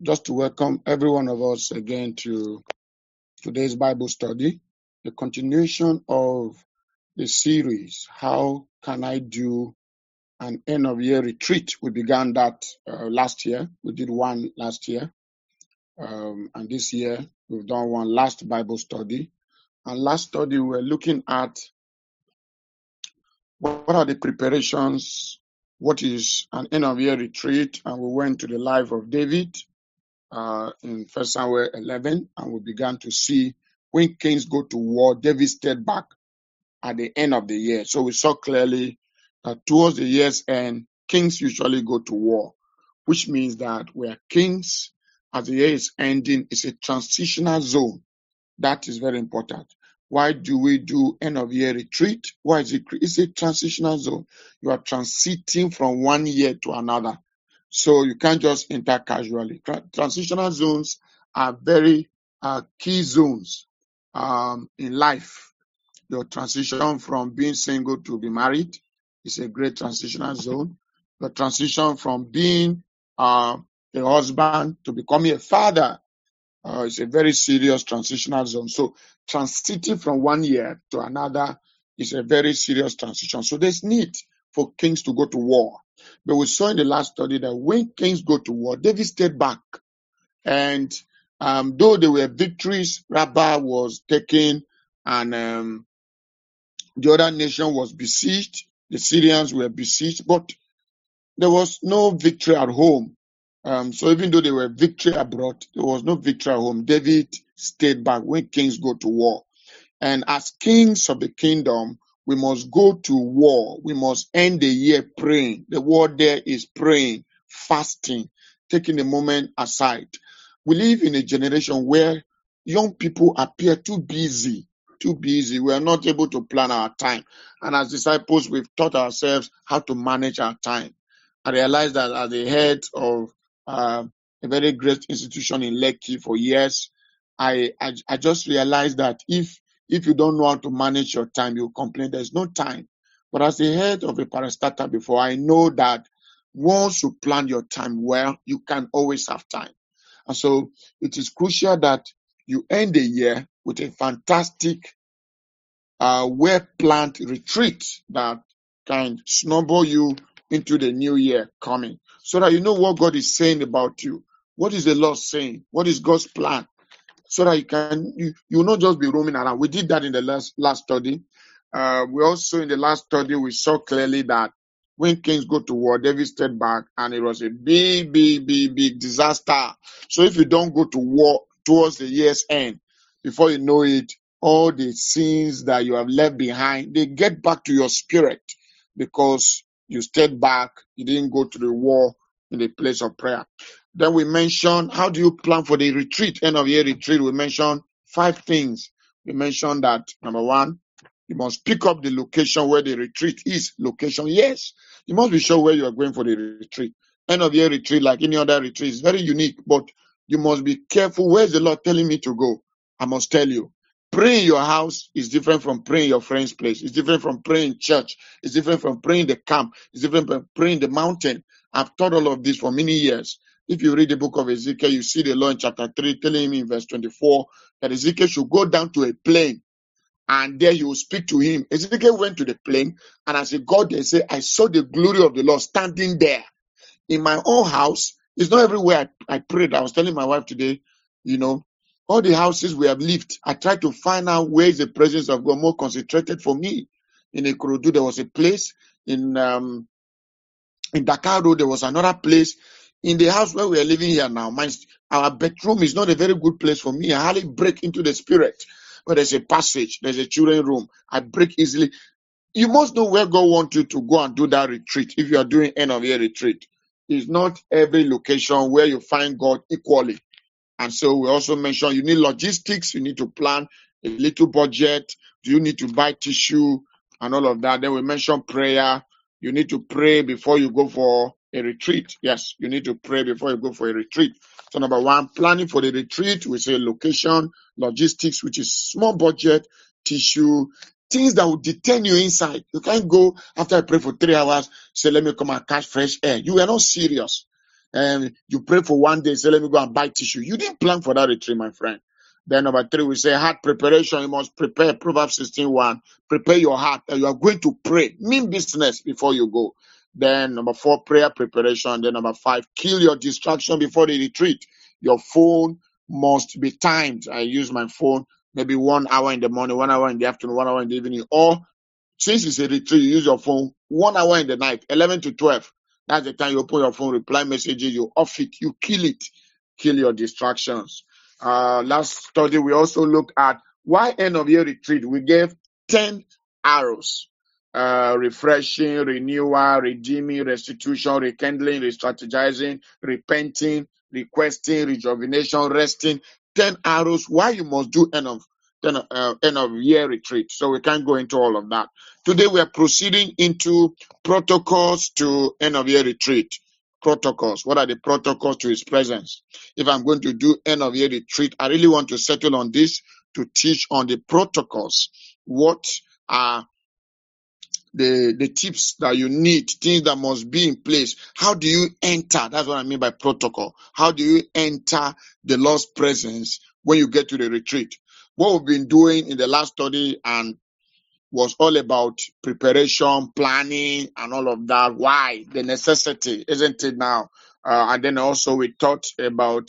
just to welcome every one of us again to today's Bible study, the continuation of the series, How Can I Do an End of Year Retreat? We began that last year. We did one last year. And this year, we've done one last Bible study. And last study, we were looking at what are the preparations, what is an end of year retreat, and we went to the life of David in 1 Samuel 11, and we began to see when kings go to war, David stayed back at the end of the year. So we saw clearly that towards the year's end, kings usually go to war, which means that where kings, as the year is ending, is a transitional zone. That is very important. Why do we do end of year retreat? Why is it? It's a transitional zone. You are transiting from one year to another. So you can't just enter casually. Transitional zones are very key zones in life. Your transition from being single to be married is a great transitional zone. The transition from being a husband to becoming a father is a very serious transitional zone. So transiting from one year to another is a very serious transition. So there's need for kings to go to war. But we saw in the last study that when kings go to war, David stayed back. And though there were victories, Rabbah was taken and the other nation was besieged, the Syrians were besieged, but there was no victory at home. So even though there were victory abroad, there was no victory at home. David stayed back when kings go to war. And as kings of the kingdom, we must go to war. We must end the year praying. The word there is praying, fasting, taking a moment aside. We live in a generation where young people appear too busy. We are not able to plan our time. And as disciples, we've taught ourselves how to manage our time. I realized that at the head of a very great institution in Lekki for years, I just realized that if you don't know how to manage your time, you complain there's no time. But as the head of a parastatal before, I know that once you plan your time well, you can always have time. And so it is crucial that you end the year with a fantastic, well-planned retreat that can snowball you into the new year coming, so that you know what God is saying about you. What is the Lord saying? What is God's plan? So that you will not just be roaming around. We did that in the last study. We also in the last study we saw clearly that when kings go to war, David stayed back, and it was a big disaster. So if you don't go to war towards the year's end, before you know it, all the sins that you have left behind, they get back to your spirit because you stayed back, you didn't go to the war in the place of prayer. Then we mentioned, how do you plan for the retreat, end of year retreat? We mentioned 5 things. We mentioned that, number 1, you must pick up the location where the retreat is. Location, yes. You must be sure where you are going for the retreat. End of year retreat, like any other retreat, is very unique, but you must be careful. Where's the Lord telling me to go? I must tell you. Praying in your house is different from praying in your friend's place. It's different from praying in church. It's different from praying in the camp. It's different from praying in the mountain. I've taught all of this for many years. If you read the book of Ezekiel, you see the Lord in chapter 3 telling him in verse 24 that Ezekiel should go down to a plain and there he will speak to him. Ezekiel went to the plain, and as he got there, he said, I saw the glory of the Lord standing there. In my own house, it's not everywhere I prayed. I was telling my wife today, all the houses we have lived, I tried to find out where is the presence of God more concentrated for me. In Ikorodu, there was a place. In Dakar Road, there was another place. In the house where we are living here now, our bedroom is not a very good place for me. I hardly break into the spirit. But there's a passage, there's a children's room. I break easily. You must know where God wants you to go and do that retreat. If you are doing end of year retreat, it's not every location where you find God equally. And so we also mentioned you need logistics, you need to plan a little budget. Do you need to buy tissue and all of that? Then we mentioned prayer. You need to pray before you go for a retreat. Yes, you need to pray before you go for a retreat. So number 1, planning for the retreat, we say location, logistics, which is small budget, tissue, things that will detain you inside. You can't go after I pray for 3 hours, say, let me come and catch fresh air. You are not serious. You pray for one day, say, let me go and buy tissue. You didn't plan for that retreat, my friend. Then number 3, we say heart preparation. You must prepare. Proverbs 16:1. Prepare your heart. You are going to pray. Mean business before you go. Then number 4, prayer preparation. Then number 5, kill your distraction before the retreat. Your phone must be timed. I use my phone maybe 1 hour in the morning, 1 hour in the afternoon, 1 hour in the evening. Or since it's a retreat, you use your phone 1 hour in the night, 11 to 12. That's the time you open your phone, reply messages, you off it, you kill it. Kill your distractions. Last study, we also looked at why end of year retreat. We gave 10 arrows. Refreshing, renewal, redeeming, restitution, rekindling, re-strategizing, repenting, requesting, rejuvenation, resting. 10 arrows why you must do end of year retreat. So we can't go into all of that. Today we are proceeding into protocols to end of year retreat. Protocols. What are the protocols to his presence? If I'm going to do end of year retreat, I really want to settle on this to teach on the protocols. What are the tips that you need, things that must be in place? How do you enter? That's what I mean by protocol. How do you enter the Lord's presence when you get to the retreat? What we've been doing in the last study and was all about preparation, planning, and all of that. Why? The necessity, isn't it now? And then also we talked about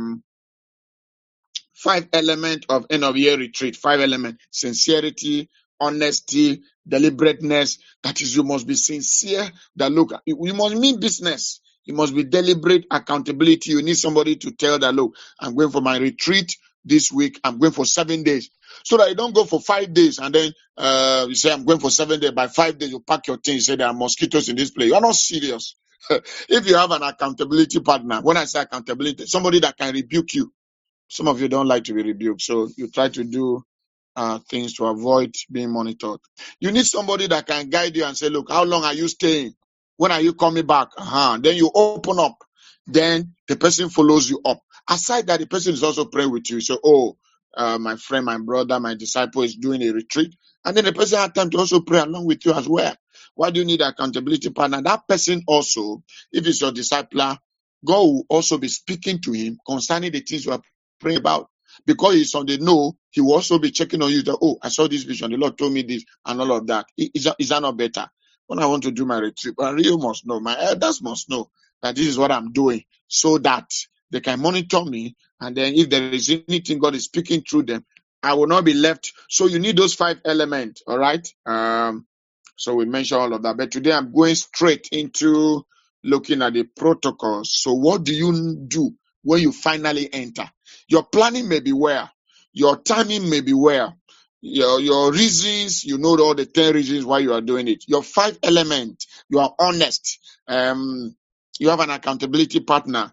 5 elements of end of year retreat. 5 elements: sincerity, honesty, deliberateness. That is, you must be sincere. That look, you must mean business. You must be deliberate. Accountability. You need somebody to tell that, look, I'm going for my retreat this week. I'm going for 7 days. So that you don't go for 5 days and then you say, I'm going for 7 days. By 5 days, you pack your things. You say there are mosquitoes in this place. You are not serious. If you have an accountability partner, when I say accountability, somebody that can rebuke you. Some of you don't like to be rebuked, so you try to do things to avoid being monitored. You need somebody that can guide you and say, look, how long are you staying? When are you coming back? Then you open up. Then the person follows you up. Aside that, the person is also praying with you. So, my friend, my brother, my disciple is doing a retreat. And then the person had time to also pray along with you as well. Why do you need an accountability partner? That person also, if it's your discipler, God will also be speaking to him concerning the things you are praying about. Because he's on the know, he will also be checking on you that, oh, I saw this vision, the Lord told me this, and all of that. Is that not better? When I want to do my retreat, I really must know, my elders must know that this is what I'm doing, so that they can monitor me, and then if there is anything God is speaking through them, I will not be left. So you need those 5 elements, all right? So we mentioned all of that. But today I'm going straight into looking at the protocols. So what do you do when you finally enter? Your planning may be well. Your timing may be well. Your reasons, you know all the 10 reasons why you are doing it. Your 5 elements, you are honest. You have an accountability partner.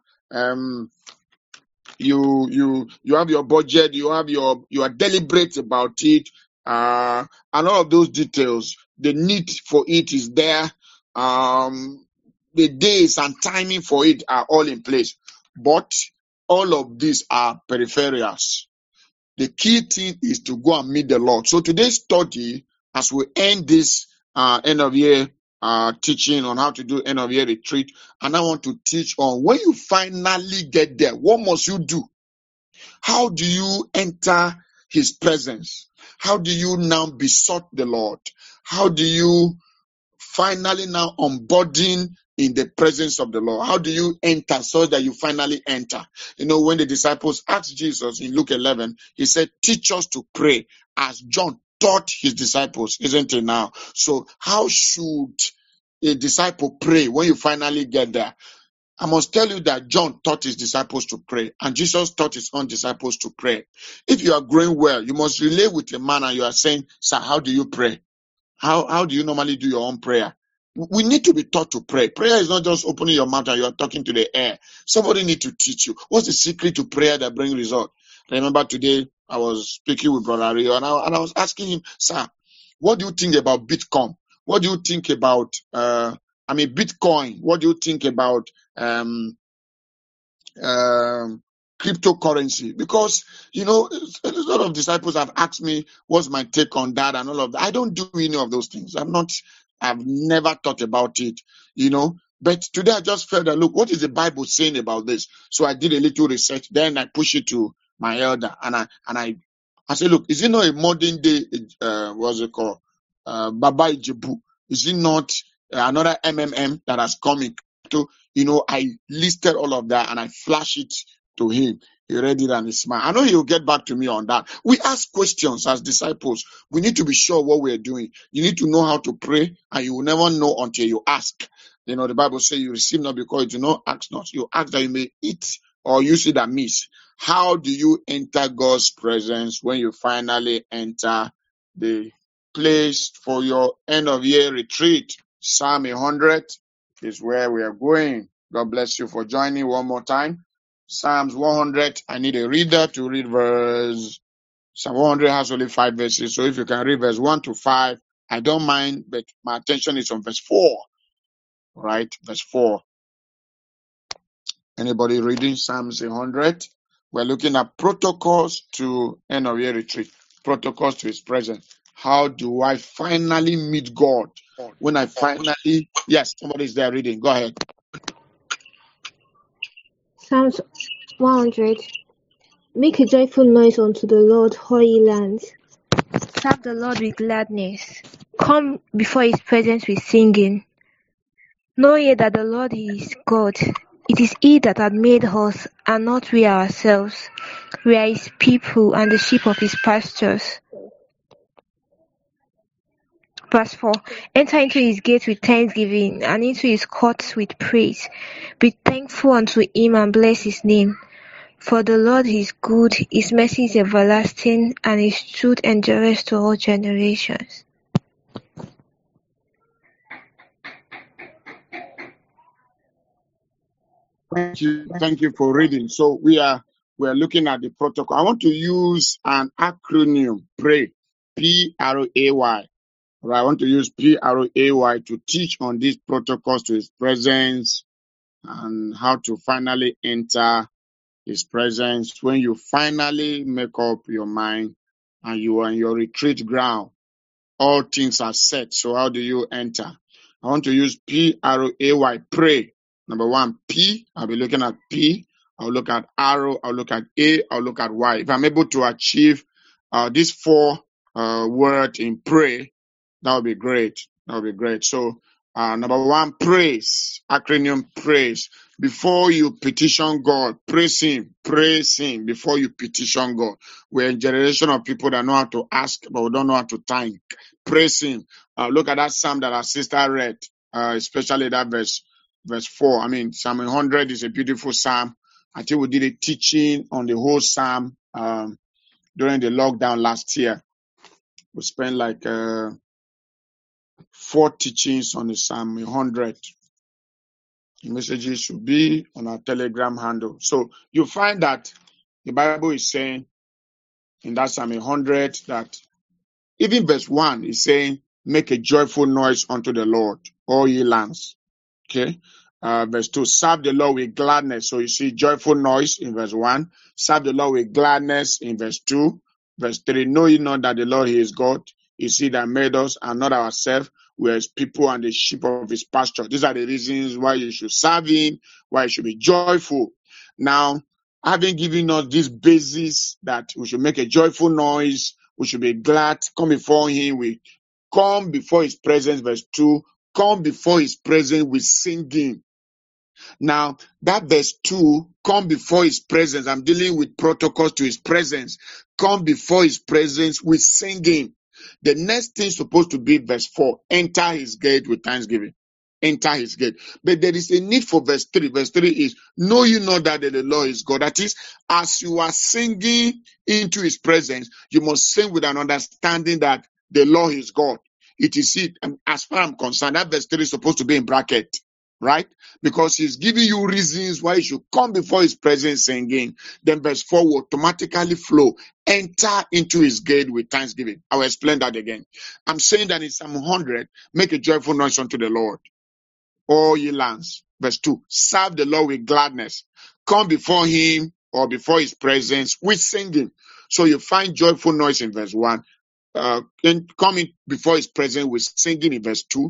You have your budget. You are deliberate about it. And all of those details, the need for it is there. The days and timing for it are all in place. But all of these are peripherals. The key thing is to go and meet the Lord. So today's study, as we end this end of year teaching on how to do end of year retreat, and I want to teach on when you finally get there, what must you do? How do you enter his presence? How do you now besought the Lord? How do you finally now onboarding in the presence of the Lord? How do you enter so that you finally enter? You know, when the disciples asked Jesus in Luke 11, he said, teach us to pray as John taught his disciples, isn't it now? So how should a disciple pray when you finally get there? I must tell you that John taught his disciples to pray, and Jesus taught his own disciples to pray. If you are growing well, you must relate with a man and you are saying, sir, how do you pray? How do you normally do your own prayer? We need to be taught to pray. Prayer is not just opening your mouth and you are talking to the air. Somebody need to teach you. What's the secret to prayer that brings result? I remember today I was speaking with Brother Rio and I was asking him, sir, what do you think about Bitcoin? What do you think about Bitcoin? What do you think about cryptocurrency? Because a lot of disciples have asked me what's my take on that and all of that. I don't do any of those things. I've never thought about it. But today I just felt that, look, what is the Bible saying about this? So I did a little research. Then I pushed it to my elder, and I said, look, is it not a modern day, what's it called? Baba Ijebu? Is it not another MMM that has come in? So, I listed all of that and I flashed it to him. He read it and he smiled. I know he'll get back to me on that. We ask questions as disciples. We need to be sure what we're doing. You need to know how to pray, and you will never know until you ask. The Bible says you receive not because you do not ask not. You ask that you may eat or use it amiss. How do you enter God's presence when you finally enter the place for your end of year retreat? Psalm 100 is where we are going. God bless you for joining one more time. Psalms 100. I need a reader to read verse. Psalm 100 has only 5 verses. So if you can read verse 1 to 5, I don't mind, but my attention is on verse 4. Right? Verse 4. Anybody reading Psalms 100? We're looking at protocols to end of year retreat. Protocols to his presence. How do I finally meet God? When I finally, yes, somebody's there reading. Go ahead. Psalms 100. Make a joyful noise unto the Lord, all ye lands. Serve the Lord with gladness. Come before his presence with singing. Know ye that the Lord is God. It is he that hath made us, and not we ourselves. We are his people, and the sheep of his pastures. Verse 4. Enter into his gates with thanksgiving, and into his courts with praise. Be thankful unto him, and bless his name. For the Lord is good, his mercy is everlasting, and his truth endureth to all generations. Thank you for reading. So we're looking at the protocol. I want to use an acronym, PRAY, P-R-A-Y. Right, I want to use PRAY to teach on these protocols to his presence and how to finally enter his presence when you finally make up your mind and you are in your retreat ground. All things are set. So how do you enter? I want to use PRAY, pray. Number 1, P. I'll be looking at P. I'll look at arrow. I'll look at A. I'll look at Y. If I'm able to achieve these 4 words in pray, that would be great. That would be great. So number 1, praise. Acronym praise. Before you petition God, praise him before you petition God. We're a generation of people that know how to ask, but we don't know how to thank. Praise him. Look at that psalm that our sister read, especially that verse 4. I mean, Psalm 100 is a beautiful psalm. I think we did a teaching on the whole psalm during the lockdown last year. We spent like 4 teachings on the Psalm 100. The messages should be on our Telegram handle. So you find that the Bible is saying in that Psalm 100 that even verse 1 is saying, make a joyful noise unto the Lord, all ye lands. Okay. Verse 2, serve the Lord with gladness. So you see joyful noise in verse 1. Serve the Lord with gladness in verse 2. Verse 3, know ye not that the Lord, he is God. Is he that made us and not ourselves. We are his people and the sheep of his pasture. These are the reasons why you should serve him, why you should be joyful. Now, having given us this basis that we should make a joyful noise, we should be glad, come before him, we come before his presence, verse 2, come before his presence with singing. Now, that verse 2, come before his presence, I'm dealing with protocols to his presence. Come before his presence with singing. The next thing is supposed to be verse 4, enter his gate with thanksgiving. Enter his gate. But there is a need for verse 3. Verse 3 is, know you know that the Lord is God. That is, as you are singing into his presence, you must sing with an understanding that the Lord is God. It is it. And as far as I'm concerned, that verse 3 is supposed to be in bracket, right? Because he's giving you reasons why you should come before his presence singing. Then verse 4 will automatically flow. Enter into his gate with thanksgiving. I will explain that again. I'm saying that in Psalm 100, make a joyful noise unto the Lord, all ye lands. Verse 2, serve the Lord with gladness. Come before him or before his presence with singing. So you find joyful noise in verse 1. Coming before his presence with singing in verse 2.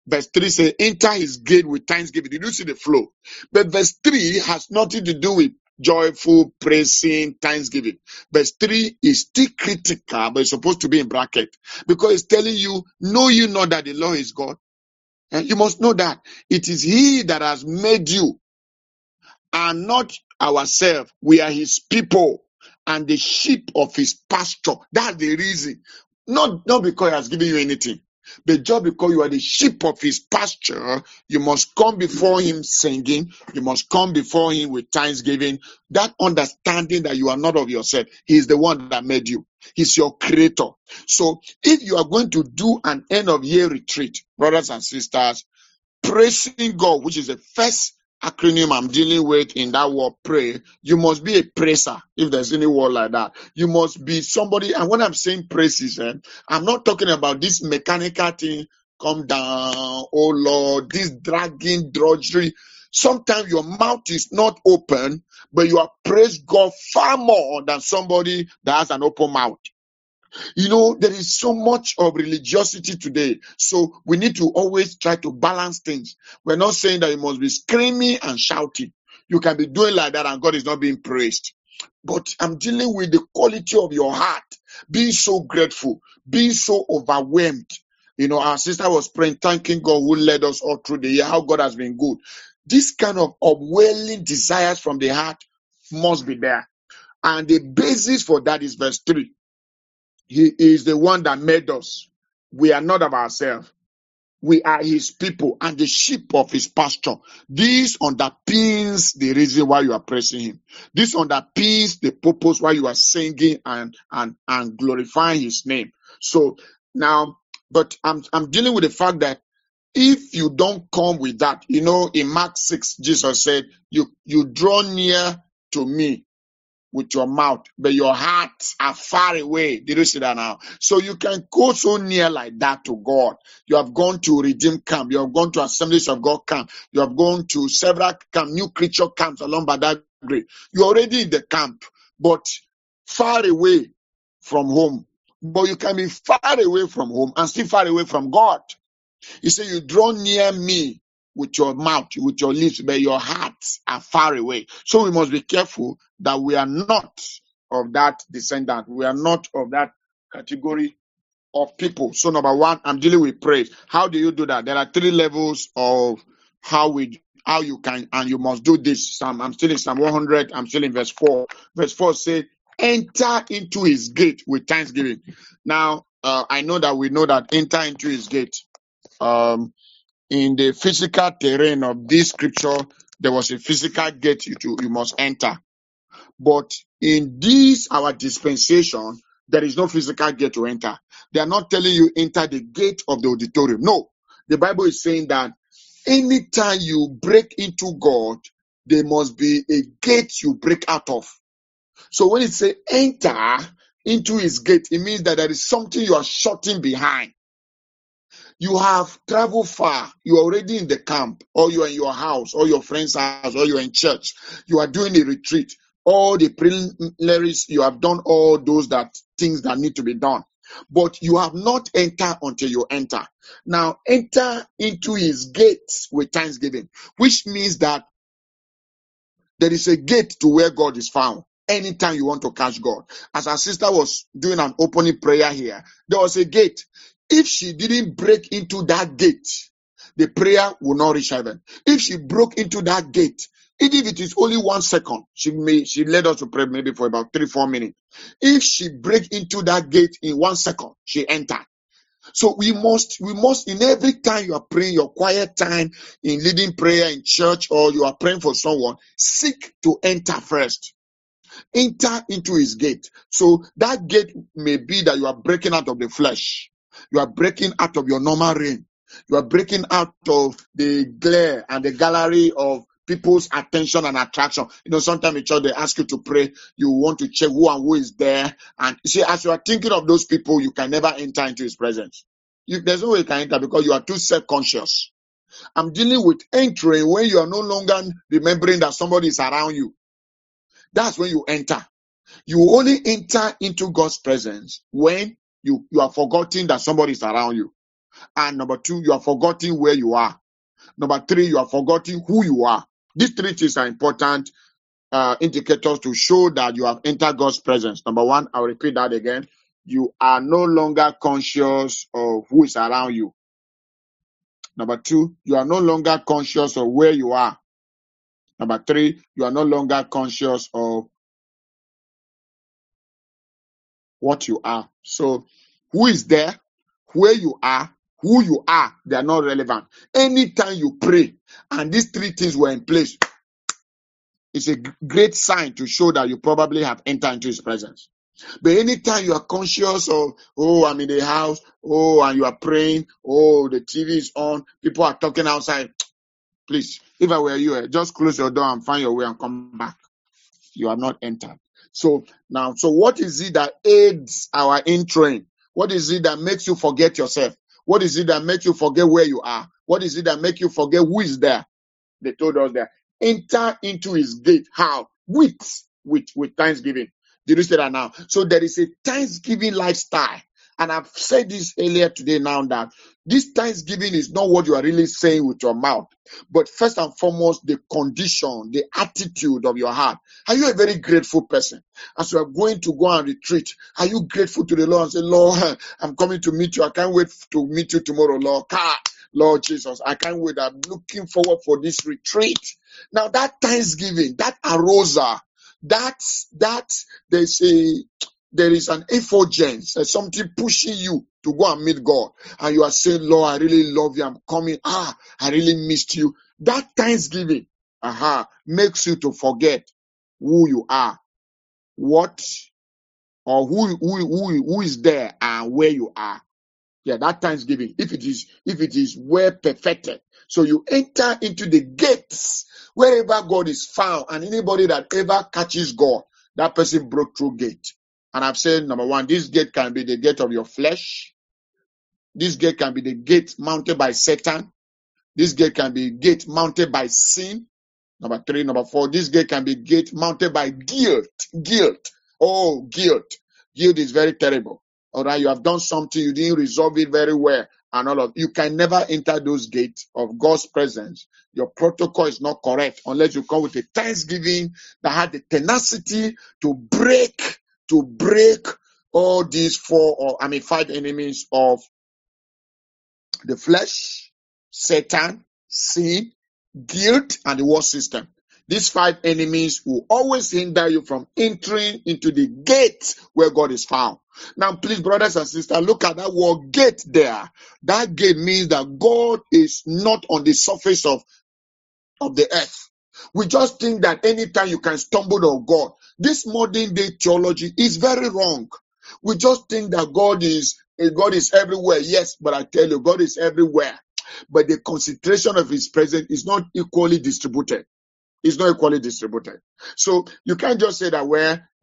Verse 3 says, enter his gate with thanksgiving. Did you see the flow? But verse 3 has nothing to do with joyful, praising, thanksgiving. Verse 3 is still critical, but it's supposed to be in bracket. Because it's telling you, know you know that the Lord is God. And you must know that it is he that has made you, and not ourselves. We are his people and the sheep of his pasture. That's the reason. Not because he has given you anything, but just because you are the sheep of his pasture, you must come before him singing. You must come before him with thanksgiving. That understanding that you are not of yourself. He is the one that made you. He's your creator. So if you are going to do an end of year retreat, brothers and sisters, praising God, which is the first acronym I'm dealing with in that word pray, you must be a praiser, if there's any word like that. You must be somebody, and when I'm saying praises, I'm not talking about this mechanical thing, come down, oh Lord, this dragging drudgery. Sometimes your mouth is not open, but you are praise God far more than somebody that has an open mouth. You know, there is so much of religiosity today. So we need to always try to balance things. We're not saying that you must be screaming and shouting. You can be doing like that and God is not being praised. But I'm dealing with the quality of your heart, being so grateful, being so overwhelmed. You know, our sister was praying, thanking God who led us all through the year, how God has been good. This kind of upwelling desires from the heart must be there. And the basis for that is verse 3. He is the one that made us. We are not of ourselves. We are his people and the sheep of his pasture. This underpins the reason why you are praising him. This underpins the purpose why you are singing and glorifying his name. So now, but I'm dealing with the fact that if you don't come with that, you know, in Mark 6, Jesus said, you draw near to me with your mouth, but your hearts are far away. Did you see that now? So you can go so near like that to God. You have gone to Redeem Camp. You have gone to Assemblies of God camp. You have gone to several camp, new creature camps along Badagry. You're already in the camp, but far away from home. But you can be far away from home and still far away from God. He said, you draw near me with your mouth, with your lips, but your hearts are far away. So we must be careful that we are not of that descendant. We are not of that category of people. So number one, I'm dealing with praise. How do you do that? There are 3 levels of how you can, and you must do this. I'm still in Psalm 100. I'm still in verse 4. Verse 4 says, enter into his gate with thanksgiving. Now, I know that we know that enter into his gate. In the physical terrain of this scripture, there was a physical gate you must enter. But in this, our dispensation, there is no physical gate to enter. They are not telling you enter the gate of the auditorium. No, the Bible is saying that anytime you break into God, there must be a gate you break out of. So when it says enter into his gate, it means that there is something you are shutting behind. You have traveled far. You're already in the camp, or you're in your house, or your friend's house, or you're in church. You are doing a retreat. All the preliminaries, you have done all those things that need to be done. But you have not entered until you enter. Now, enter into his gates with thanksgiving, which means that there is a gate to where God is found. Anytime you want to catch God. As our sister was doing an opening prayer here, there was a gate. If she didn't break into that gate, the prayer will not reach heaven. If she broke into that gate, even if it is only 1 second, she led us to pray maybe for about 3-4 minutes. If she break into that gate in 1 second, she entered. So we must, in every time you are praying, your quiet time, in leading prayer in church, or you are praying for someone, seek to enter first. Enter into his gate. So that gate may be that you are breaking out of the flesh. You are breaking out of your normal reign. You are breaking out of the glare and the gallery of people's attention and attraction. You know, sometimes in church they ask you to pray. You want to check who and who is there. And you see, as you are thinking of those people, you can never enter into his presence. There's no way you can enter because you are too self-conscious. I'm dealing with entering when you are no longer remembering that somebody is around you. That's when you enter. You only enter into God's presence when you are forgetting that somebody is around you. And number 2, you are forgetting where you are. Number 3, you are forgetting who you are. These 3 things are important indicators to show that you have entered God's presence. Number 1, I'll repeat that again. You are no longer conscious of who is around you. Number 2, you are no longer conscious of where you are. Number 3, you are no longer conscious of what you are. So, who is there, where you are, who you are, they are not relevant. Anytime you pray and these 3 things were in place, it's a great sign to show that you probably have entered into his presence. But anytime you are conscious of, oh, I'm in the house, oh, and you are praying, oh, the TV is on, people are talking outside, please, if I were you, just close your door and find your way and come back. You have not entered. So now, what is it that aids our entering? What is it that makes you forget yourself? What is it that makes you forget where you are? What is it that makes you forget who is there? They told us that enter into his gate. How? With thanksgiving. Did you say that now? So there is a thanksgiving lifestyle. And I've said this earlier today now that this thanksgiving is not what you are really saying with your mouth, but first and foremost, the condition, the attitude of your heart. Are you a very grateful person? As you are going to go and retreat, are you grateful to the Lord and say, Lord, I'm coming to meet you. I can't wait to meet you tomorrow, Lord. Lord Jesus, I can't wait. I'm looking forward for this retreat. Now that thanksgiving, that arousal, there is an effulgence, something pushing you to go and meet God. And you are saying, Lord, I really love you. I'm coming. I really missed you. That thanksgiving, makes you to forget who you are, what or who is there and where you are. Yeah, that thanksgiving, if it is well perfected. So you enter into the gates wherever God is found, and anybody that ever catches God, that person broke through gate. And I've said, number 1, this gate can be the gate of your flesh. This gate can be the gate mounted by Satan. This gate can be gate mounted by sin. Number 3, number 4, this gate can be gate mounted by guilt. Guilt. Oh, guilt. Guilt is very terrible. All right, you have done something, you didn't resolve it very well, and all of you can never enter those gates of God's presence. Your protocol is not correct unless you come with a thanksgiving that had the tenacity to break all these 5 enemies of the flesh, Satan, sin, guilt, and the world system. These 5 enemies will always hinder you from entering into the gate where God is found. Now, please, brothers and sisters, look at that word gate there. That gate means that God is not on the surface of the earth. We just think that anytime you can stumble on God. This modern day theology is very wrong. We just think that God is everywhere. Yes, but I tell you, God is everywhere. But the concentration of his presence is not equally distributed. It's not equally distributed. So you can't just say that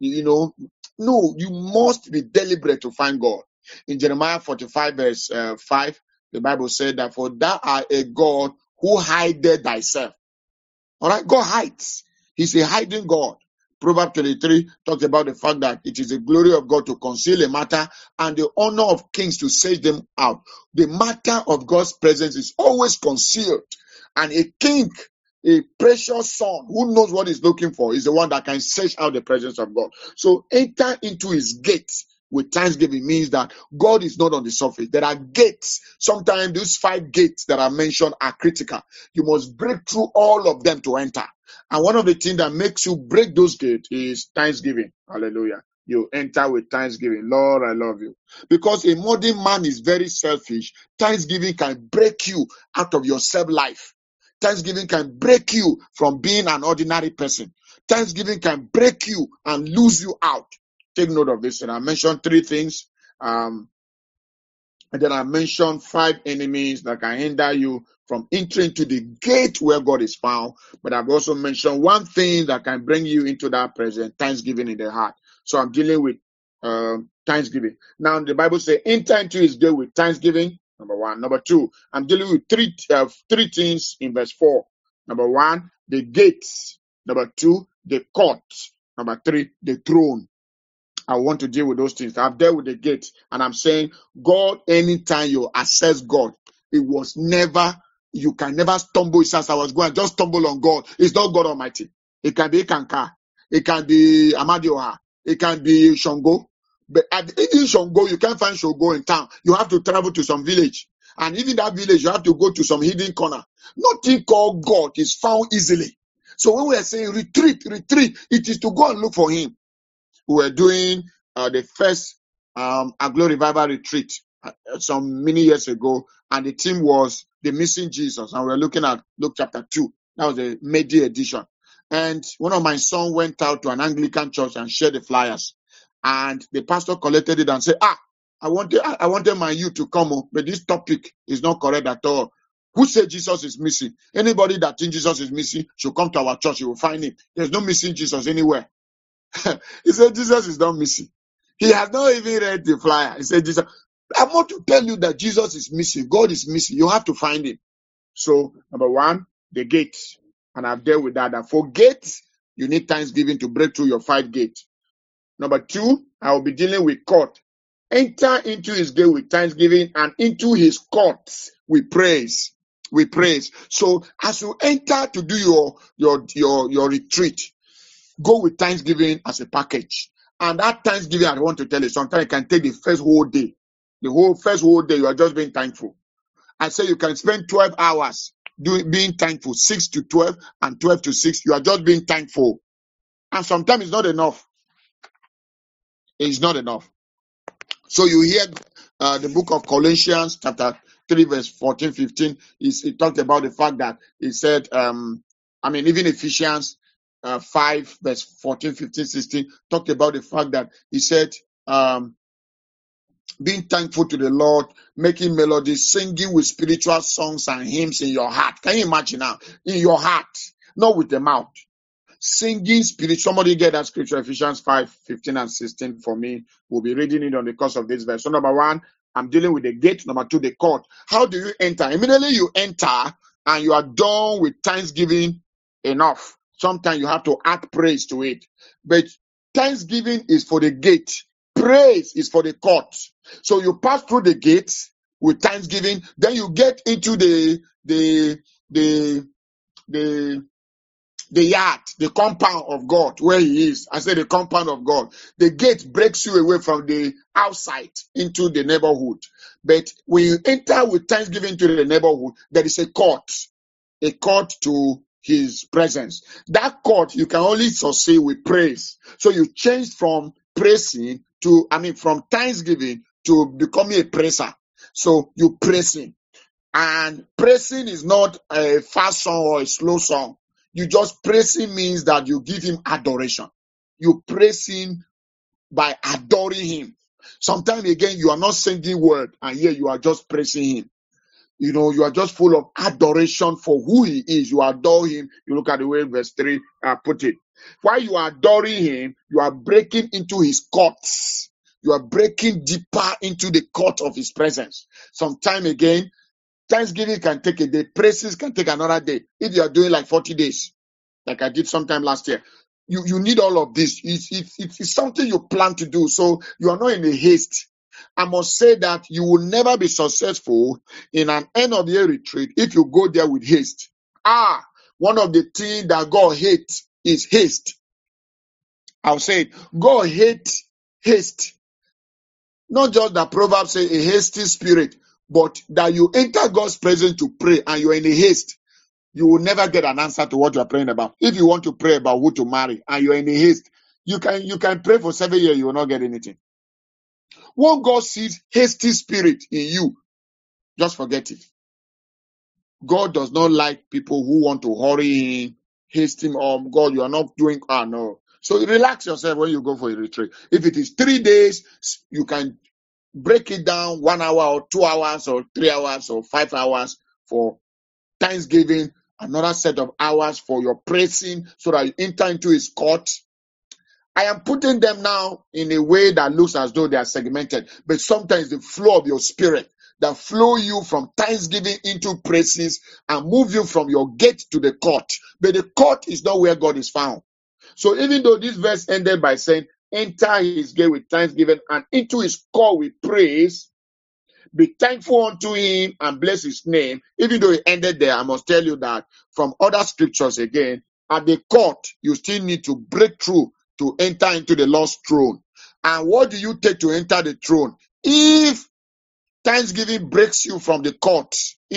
no, you must be deliberate to find God. In Jeremiah 45 verse 5, the Bible said that for thou art a God who hideth thyself. All right, God hides. He's a hiding God. Proverbs 23 talks about the fact that it is the glory of God to conceal a matter and the honor of kings to search them out. The matter of God's presence is always concealed. And a king, a precious son who knows what he's looking for, is the one that can search out the presence of God. So enter into his gates with thanksgiving means that God is not on the surface. There are gates. Sometimes those 5 gates that are mentioned are critical. You must break through all of them to enter. And one of the things that makes you break those gates is thanksgiving. Hallelujah. You enter with thanksgiving. Lord, I love you. Because a modern man is very selfish. Thanksgiving can break you out of your self-life. Thanksgiving can break you from being an ordinary person. Thanksgiving can break you and lose you out. Take note of this. And I mentioned 3 things. And then I mentioned 5 enemies that can hinder you from entering to the gate where God is found. But I've also mentioned 1 thing that can bring you into that presence, thanksgiving in the heart. So I'm dealing with thanksgiving. Now the Bible says, enter into his gate with thanksgiving. Number 1. Number 2, I'm dealing with 3 things in verse 4. Number 1, the gates. Number 2, the court. Number 3, the throne. I want to deal with those things. I've dealt with the gate, and I'm saying, God, anytime you assess God, it was never, you can never stumble. It says I was going, just stumble on God. It's not God Almighty. It can be Kanka, it can be Amadioha, it can be Shango. But even Shango, you can't find Shango in town. You have to travel to some village. And even that village, you have to go to some hidden corner. Nothing called God is found easily. So when we are saying retreat, it is to go and look for him. We were doing the first Aglo Revival retreat some many years ago, and the theme was the missing Jesus, and we were looking at Luke chapter 2. That was the May-Day edition. And one of my sons went out to an Anglican church and shared the flyers, and the pastor collected it and said, I wanted my youth to come, but this topic is not correct at all. Who said Jesus is missing? Anybody that thinks Jesus is missing should come to our church. You will find him. There's no missing Jesus anywhere. He said Jesus is not missing. He has not even read the flyer. He said Jesus. I want to tell you that Jesus is missing. God is missing. You have to find him. So, number one, the gate. And I've dealt with that. For gates, you need thanksgiving to break through your 5 gates. Number 2, I will be dealing with court. Enter into his gate with thanksgiving and into his courts with praise. With praise. So, as you enter to do your retreat, go with thanksgiving as a package. And that thanksgiving, I want to tell you, sometimes it can take the first whole day. The first whole day, you are just being thankful. I say you can spend 12 hours being thankful, 6 to 12 and 12 to 6. You are just being thankful. And sometimes it's not enough. It's not enough. So you hear the book of Colossians, chapter 3, verse 14, 15. It talked about the fact that it said, even Ephesians 5, verse 14, 15, 16, talked about the fact that he said, being thankful to the Lord, making melodies, singing with spiritual songs and hymns in your heart. Can you imagine now? In your heart, not with the mouth. Singing spirit. Somebody get that scripture, Ephesians 5, 15 and 16 for me. We'll be reading it on the course of this verse. So number 1, I'm dealing with the gate. Number 2, the court. How do you enter? Immediately you enter and you are done with thanksgiving enough. Sometimes you have to add praise to it. But thanksgiving is for the gate. Praise is for the court. So you pass through the gate with thanksgiving, then you get into the yard, the compound of God, where he is. I say the compound of God. The gate breaks you away from the outside into the neighborhood. But when you enter with thanksgiving to the neighborhood, there is a court to his presence. That court, you can only succeed with praise. So you change from praising from thanksgiving to becoming a praiser. So you praise him. And praising is not a fast song or a slow song. You just praising means that you give him adoration. You praise him by adoring him. Sometimes again, you are not singing word, and here you are just praising him. You are just full of adoration for who he is. You adore him. You look at the way verse 3 put it. While you are adoring him, you are breaking into his courts. You are breaking deeper into the court of his presence. Sometime again, Thanksgiving can take a day. Praises can take another day. If you are doing like 40 days, like I did sometime last year, you need all of this. It's something you plan to do. So you are not in a haste. I must say that you will never be successful in an end of year retreat if you go there with haste. One of the things that God hates is haste. I'll say it. God hates haste. Not just that Proverbs say a hasty spirit, but that you enter God's presence to pray and you're in a haste. You will never get an answer to what you're praying about. If you want to pray about who to marry and you're in a haste, you can pray for 7 years, you will not get anything. When God sees hasty spirit in you, just forget it. God does not like people who want to hurry him, haste him. God, you are not doing, no. So relax yourself when you go for a retreat. If it is 3 days, you can break it down 1 hour or 2 hours or 3 hours or 5 hours for Thanksgiving, another set of hours for your praising so that you enter into his court. I am putting them now in a way that looks as though they are segmented, but sometimes the flow of your spirit that flow you from thanksgiving into praises and move you from your gate to the court. But the court is not where God is found. So even though this verse ended by saying, enter his gate with thanksgiving and into his court with praise. Be thankful unto him and bless his name. Even though it ended there, I must tell you that from other scriptures again, at the court, you still need to break through to enter into the Lord's throne. And what do you take to enter the throne? If thanksgiving breaks you from the court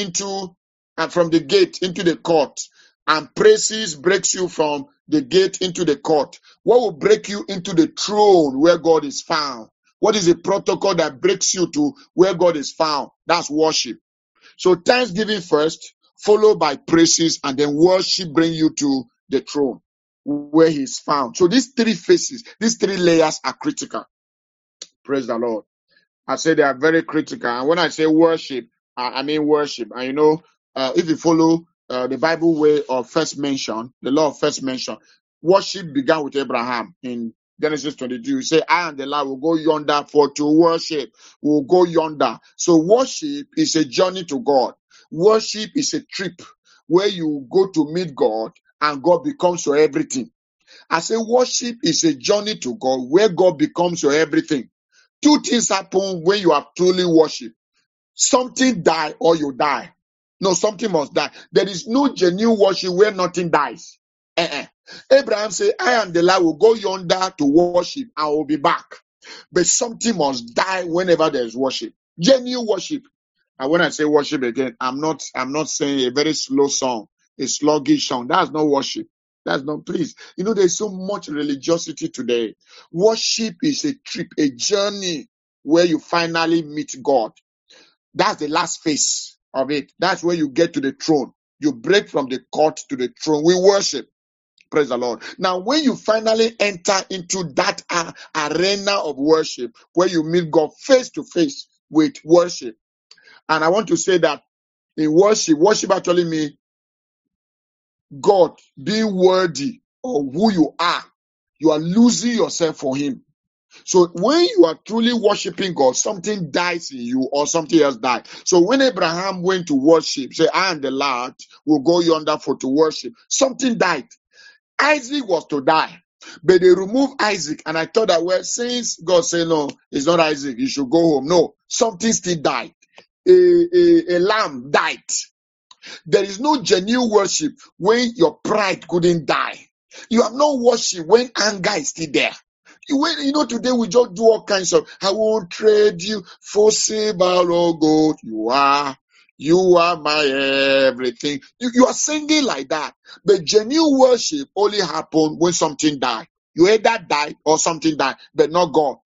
from the gate into the court, and praises breaks you from the gate into the court, what will break you into the throne where God is found? What is the protocol that breaks you to where God is found? That's worship. So thanksgiving first, followed by praises, and then worship bring you to the throne where he is found. So these three phases, these three layers are critical. Praise the Lord. I say they are very critical. And when I say worship, I mean worship. And you know, if you follow the Bible way of first mention, the law of first mention, worship began with Abraham in Genesis 22. You say, I and the Lord will go yonder for to worship. We'll go yonder. So worship is a journey to God. Worship is a trip where you go to meet God and God becomes your everything. I say worship is a journey to God where God becomes your everything. Two things happen when you are truly worship. Something die or you die. No, something must die. There is no genuine worship where nothing dies. Abraham said, I and the Lord will go yonder to worship. I will be back. But something must die whenever there is worship. Genuine worship. And when I say worship again, I'm not saying a very slow song, a sluggish song. That's not worship. That's not, please. You know, there's so much religiosity today. Worship is a trip, a journey where you finally meet God. That's the last phase of it. That's where you get to the throne. You break from the court to the throne. We worship. Praise the Lord. Now, when you finally enter into that arena of worship, where you meet God face to face with worship, and I want to say that in worship actually means God being worthy of who you are. You are losing yourself for him. So when you are truly worshiping God, something dies in you or something else dies. So when Abraham went to worship, say, I and the Lord will go yonder for to worship, something died. Isaac was to die. But they removed Isaac. And I thought that, well, since God said, no, it's not Isaac, you should go home. No, something still died. A lamb died. There is no genuine worship when your pride couldn't die. You have no worship when anger is still there. You know, today we just do all kinds of, I won't trade you for silver or gold. You are my everything. You are singing like that. But genuine worship only happens when something died. You either die or something died, but not God.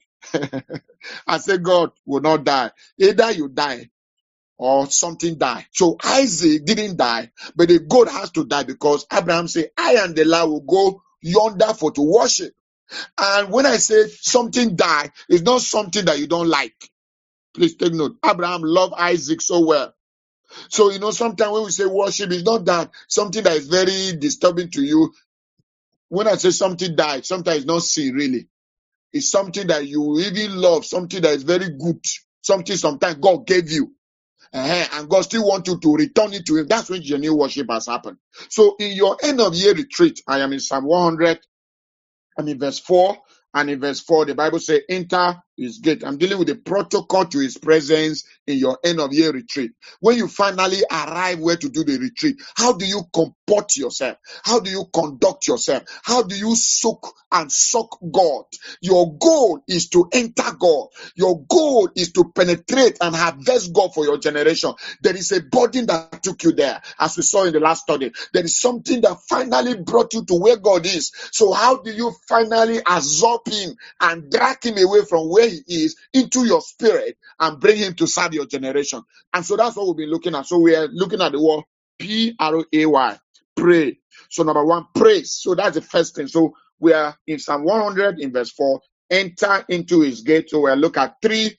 I say God will not die. Either you die or something die. So Isaac didn't die, but the goat has to die because Abraham said, I and the Lord will go yonder for to worship. And when I say something die, it's not something that you don't like. Please take note. Abraham loved Isaac so well. So, you know, sometimes when we say worship, it's not that something that is very disturbing to you. When I say something died, sometimes it's not sin really. It's something that you even love, something that is very good, something sometimes God gave you. And God still wants you to return it to him. That's when genuine worship has happened. So in your end of year retreat, I am in Psalm 100 and in verse 4. And in verse 4, the Bible says, enter his gate. I'm dealing with the protocol to his presence in your end of year retreat. When you finally arrive where to do the retreat, how do you comport yourself? How do you conduct yourself? How do you soak and suck God? Your goal is to enter God. Your goal is to penetrate and harvest God for your generation. There is a burden that took you there, as we saw in the last study. There is something that finally brought you to where God is. So how do you finally absorb him and drag him away from where he is into your spirit and bring him to serve your generation? And so that's what we've been looking at. So we are looking at the word P-R-A-Y, pray. So number one, praise. So that's the first thing. So we are in Psalm 100 in verse 4, enter into his gate. So we'll look at three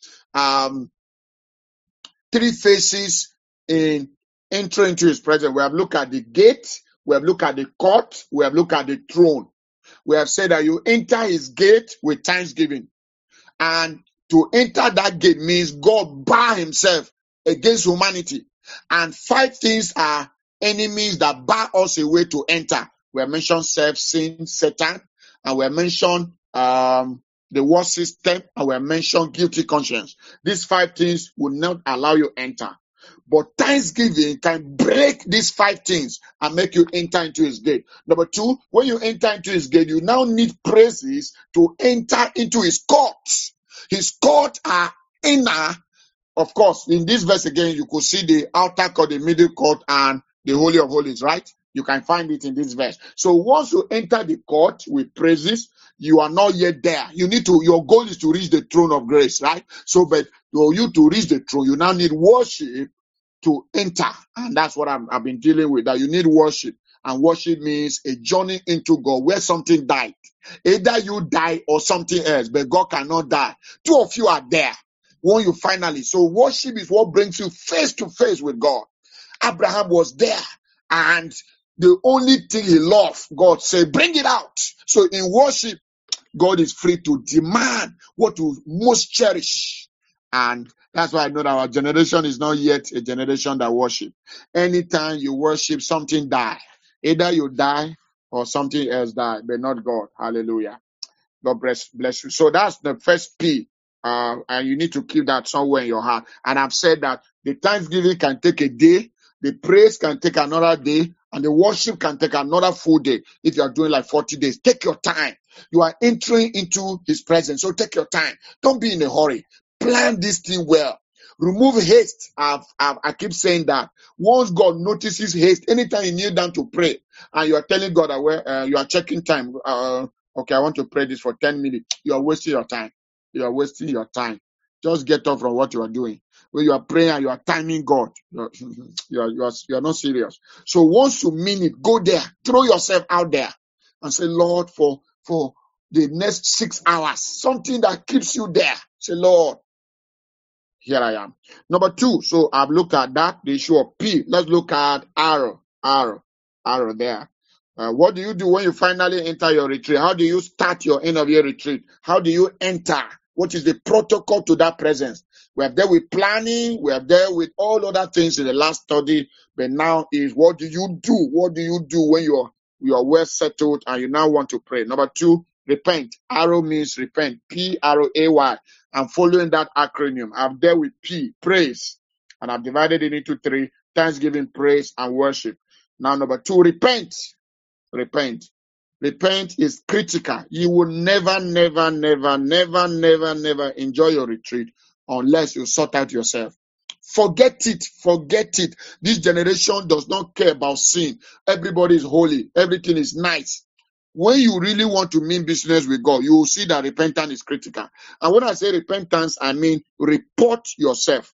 phases in entering into his presence. We have looked at the gate, we have looked at the court, we have looked at the throne. We have said that you enter his gate with thanksgiving. And to enter that gate means God bar himself against humanity. And 5 things are enemies that bar us away to enter. We have mentioned self, sin, Satan, and we have mentioned the word system, and we mentioned guilty conscience. These 5 things will not allow you enter. But thanksgiving can break these 5 things and make you enter into his gate. Number 2, when you enter into his gate, you now need praises to enter into his courts. His courts are inner. Of course, in this verse again, you could see the outer court, the middle court, and the Holy of Holies, right? You can find it in this verse. So once you enter the court with praises, you are not yet there. Your goal is to reach the throne of grace, right? So, but for you to reach the throne, you now need worship to enter. And that's what I've been dealing with, that you need worship. And worship means a journey into God where something died. Either you die or something else, but God cannot die. 2 of you are there. When you finally, so worship is what brings you face to face with God. Abraham was there, and the only thing he loved, God said, bring it out. So in worship, God is free to demand what you most cherish. And that's why I know that our generation is not yet a generation that worship. Anytime you worship, something die. Either you die or something else die, but not God. Hallelujah. God bless you. So that's the first P. And you need to keep that somewhere in your heart. And I've said that the thanksgiving can take a day, the praise can take another day, and the worship can take another full day. If you are doing like 40 days, take your time. You are entering into his presence, so take your time. Don't be in a hurry. Plan this thing well. Remove haste. I keep saying that. Once God notices haste, anytime you kneel down to pray, and you are telling God that you are checking time, okay, I want to pray this for 10 minutes. You are wasting your time. You are wasting your time. Just get off from what you are doing. When you are praying and you are timing God, you are not serious. So once you mean it, go there. Throw yourself out there and say, Lord, for the next 6 hours, something that keeps you there. Say, Lord, here I am. Number 2, so I've looked at that, the issue of P. Let's look at arrow there. What do you do when you finally enter your retreat? How do you start your end of year retreat? How do you enter? What is the protocol to that presence? We are there with planning. We are there with all other things in the last study. But now is what do you do? What do you do when you are well settled and you now want to pray? Number 2, repent. Arrow means repent. P-R-O-A-Y. I'm following that acronym. I'm there with P, praise. And I've divided it into 3, thanksgiving, praise, and worship. Now, number 2, repent. Repent. Repent is critical. You will never enjoy your retreat unless you sort out yourself. Forget it. This generation does not care about sin. Everybody is holy. Everything is nice. When you really want to mean business with God, you will see that repentance is critical. And when I say repentance, I mean report yourself.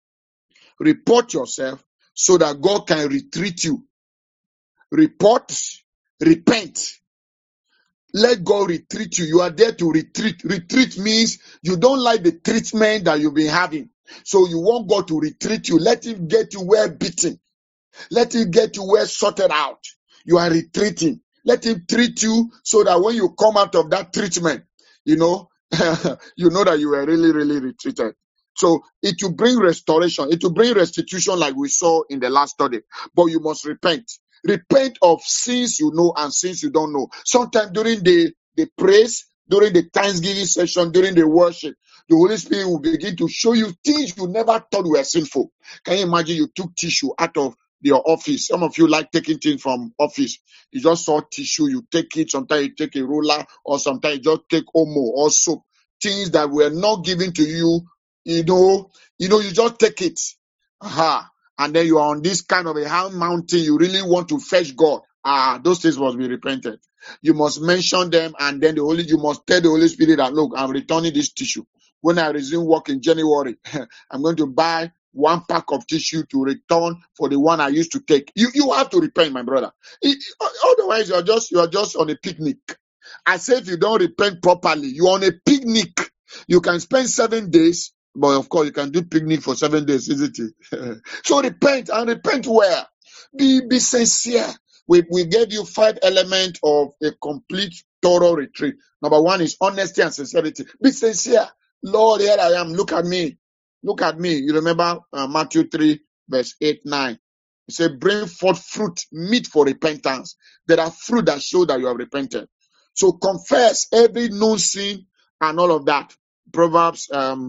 Report yourself so that God can retreat you. Report, repent. Let God retreat you. You are there to retreat. Retreat means you don't like the treatment that you've been having. So you want God to retreat you. Let him get you well beaten. Let him get you well sorted out. You are retreating. Let him treat you so that when you come out of that treatment, you know that you were really retreated. So it will bring restoration. It will bring restitution like we saw in the last study. But you must repent. Repent of sins you know and sins you don't know. Sometimes during the praise, during the thanksgiving session, during the worship, the Holy Spirit will begin to show you things you never thought were sinful. Can you imagine you took tissue out of your office? Some of you like taking things from office. You just saw tissue, you take it. Sometimes you take a ruler, or sometimes you just take Omo or soap. Things that were not given to you, you just take it. And then you are on this kind of a high mountain. You really want to fetch God. Those things must be repented. You must mention them, and then you must tell the Holy Spirit that, look, I'm returning this tissue. When I resume work in January, I'm going to buy 1 pack of tissue to return for the one I used to take. You have to repent, my brother. Otherwise, you are just on a picnic. I say if you don't repent properly, you're on a picnic. You can spend 7 days, but of course you can do picnic for 7 days, isn't it? So repent, and repent well. Be sincere. We gave you 5 elements of a complete, thorough retreat. Number 1 is honesty and sincerity. Be sincere. Lord, here I am. Look at me. Look at me. You remember Matthew 3, verse 8, 9. He said, bring forth fruit, meet for repentance. There are fruit that show that you have repented. So confess every known sin and all of that. Proverbs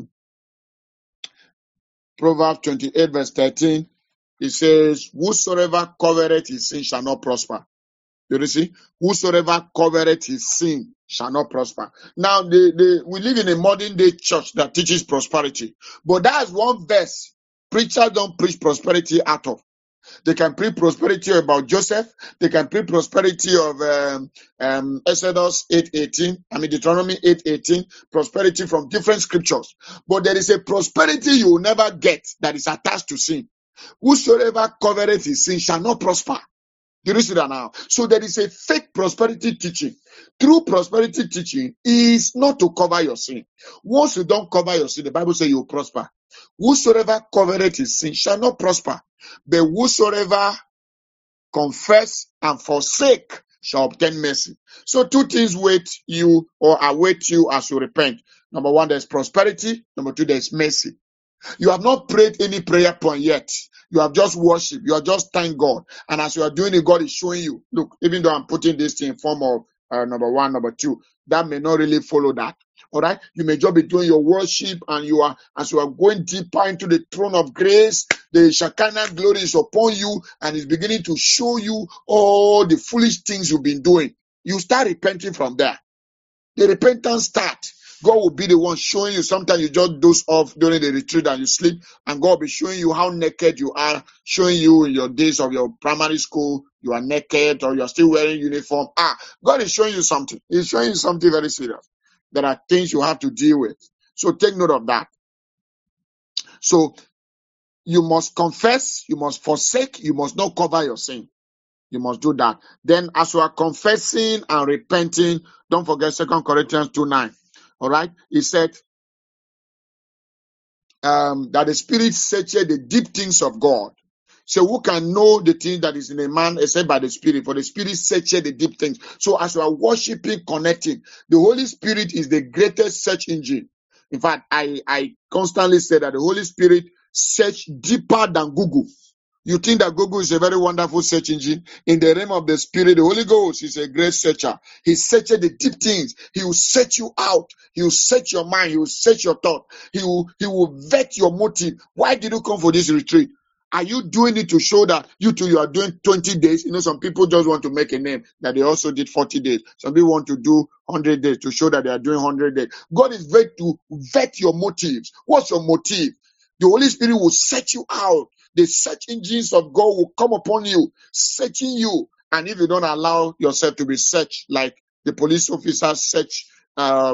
28 verse 13, it says, whosoever covereth his sin shall not prosper. You see, whosoever covereth his sin shall not prosper. Now, we live in a modern day church that teaches prosperity, but that's one verse preachers don't preach prosperity out of. They can preach prosperity about Joseph. They can preach prosperity of Exodus 8:18. Deuteronomy 8:18. Prosperity from different scriptures. But there is a prosperity you will never get that is attached to sin. Whosoever covereth his sin shall not prosper. Do you see that now? So there is a fake prosperity teaching. True prosperity teaching is not to cover your sin. Once you don't cover your sin, the Bible says you will prosper. Whosoever covereth his sin shall not prosper. But whosoever confess and forsake shall obtain mercy. So two things wait you or await you as you repent. Number one, there's prosperity. Number two, there's mercy. You have not prayed any prayer point yet. You have just worshiped. You have just thanked God. And as you are doing it, God is showing you, look, even though I'm putting this thing in form of number one, number two, that may not really follow that. All right. You may just be doing your worship, and as you are going deeper into the throne of grace, the Shekinah glory is upon you and is beginning to show you all the foolish things you've been doing. You start repenting from there. The repentance start. God will be the one showing you. Sometimes you just doze off during the retreat and you sleep, and God will be showing you how naked you are, showing you in your days of your primary school, you are naked or you're still wearing uniform. God is showing you something. He's showing you something very serious. There are things you have to deal with. So take note of that. So you must confess, you must forsake, you must not cover your sin. You must do that. Then as you are confessing and repenting, don't forget 2 Corinthians 2:9. All right. He said that the Spirit searches the deep things of God. So who can know the thing that is in a man except by the Spirit? For the Spirit searches the deep things. So as you are worshiping, connecting, the Holy Spirit is the greatest search engine. In fact, I constantly say that the Holy Spirit search deeper than Google. You think that Google is a very wonderful search engine? In the realm of the Spirit, the Holy Ghost is a great searcher. He searches the deep things. He will search you out. He will search your mind. He will search your thought. He will vet your motive. Why did you come for this retreat? Are you doing it to show that you are doing 20 days? You know, some people just want to make a name that they also did 40 days. Some people want to do 100 days to show that they are doing 100 days. God is very to vet your motives. What's your motive? The Holy Spirit will search you out. The search engines of God will come upon you, searching you. And if you don't allow yourself to be searched, like the police officer search a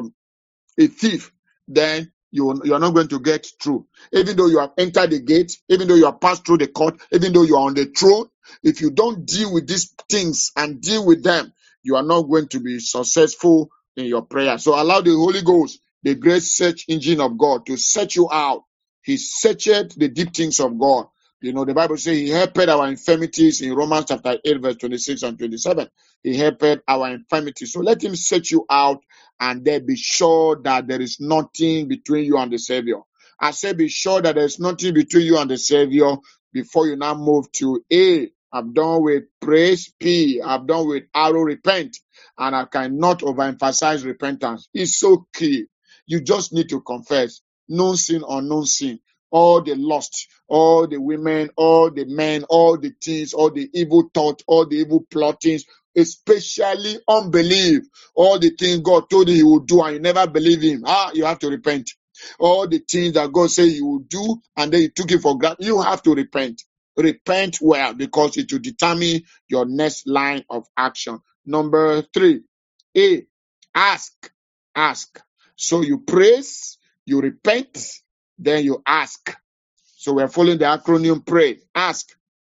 thief, then you are not going to get through. Even though you have entered the gate, even though you have passed through the court, even though you are on the throne, if you don't deal with these things and deal with them, you are not going to be successful in your prayer. So allow the Holy Ghost, the great search engine of God, to search you out. He searched the deep things of God. You know, the Bible says he helped our infirmities in Romans chapter 8, verse 26 and 27. He helped our infirmities. So let him search you out, and then be sure that there is nothing between you and the Savior. I say be sure that there is nothing between you and the Savior before you now move to A. I've done with praise. P. I've done with arrow, repent. And I cannot overemphasize repentance. It's so key. You just need to confess. Known sin, unknown sin. All the lust, all the women, all the men, all the things, all the evil thoughts, all the evil plottings, especially unbelief. All the things God told you he would do and you never believe him. You have to repent. All the things that God said you will do and then you took it for granted, you have to repent. Repent well, because it will determine your next line of action. Number 3, A, ask. Ask. So you praise, you repent, then you ask. So we're following the acronym PRAY. Ask.